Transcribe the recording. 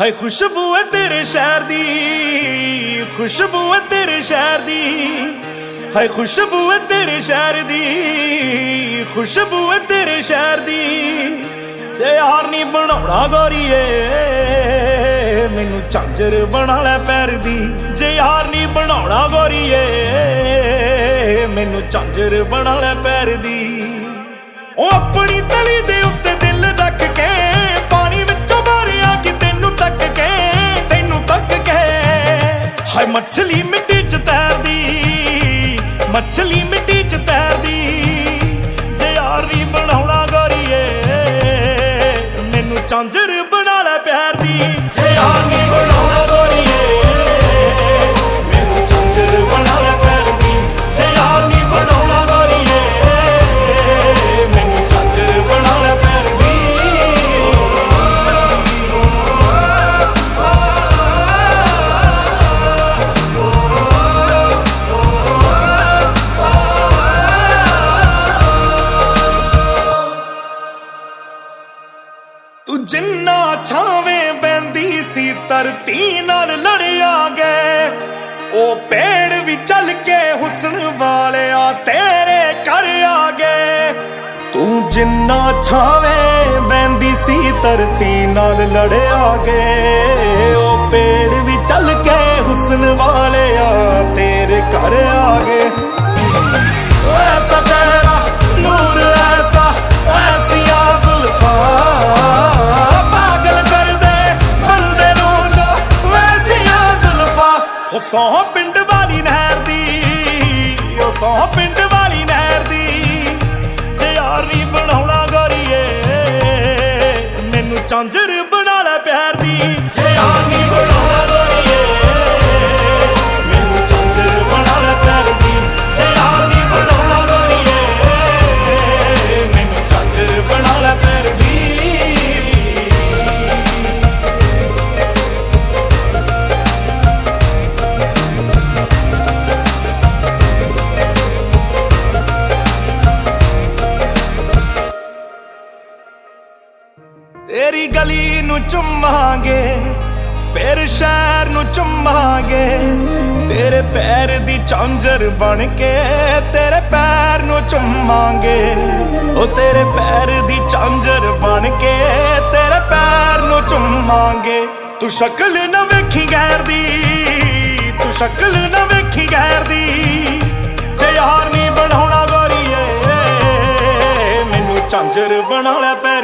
हाय खुशबू है तेरे शहर दी, खुशबू है तेरे शहर दी, हाय खुशबू है तेरे शहर दी, खुशबू है तेरे शहर दी। जे यार नी बनाउणा गोरीए मैनू झांझर बना लै पैर दी, जे यार नी बनाउणा गोरीए मैनू झांझर बना लै पैर दी। ओ अपनी तली दे उत्ते दिल रख के पानी विचों मारिया कि तेनू तक के, तेनू तक के। हाय मछली मिट्टी च तैरदी, मछली मिट्टी च तैरदी। जे यार नी बनाउणा गोरीए मैनू झांझर बना लै प्यार दी, जे यार नी बनाउणा गोरीए मैनू झांझर बना लै प्यार दी, जे यार नी बनाउणा गोरीए मैनू झांझर बना लै प्यार दी। तू जिन्ना छावें बहंदी सी धरती नाल लड़िया गए, ओ पेड़ भी चल के हुस्न वाले तेरे घर आ गए। तू जिन्ना छावें बहंदी सी धरती नाल लड़िया गए, ओ पेड़ भी चल के हुस्न वाले तेरे घर आ गए। ऐसा चेहरा नूर ऐसा ऐसिया जुल्फा पागल कर दे बंदे नू जो वैसिया जुल्फा। ओ सौ पिंड वाली नहर दी, ओ सौ पिंड वाली नहर दी। जे यार नी बनाउणा गोरीए मैनू झांझर बना लै प्यार दी, जे यार नी बनाउणा गोरीए मैनू झांझर बना लै प्यार दी, जे यार नी बनाउणा गोरीए मैनू झांझर बना लै प्यार दी। तेरी गली नू चुमांगे फिर शहर नू चुमांगे, तेरे पैर दी झांझर बन के तेरे पैर नू चुमांगे। ओ तेरे पैर दी झांझर बन के तेरे पैर नू चुमांगे। तू शक्ल न वेखी गैर दी, तू शक्ल न वेखी गैर दी। जे यार नी बनाउणा गोरीए मैनू झांझर बना लै।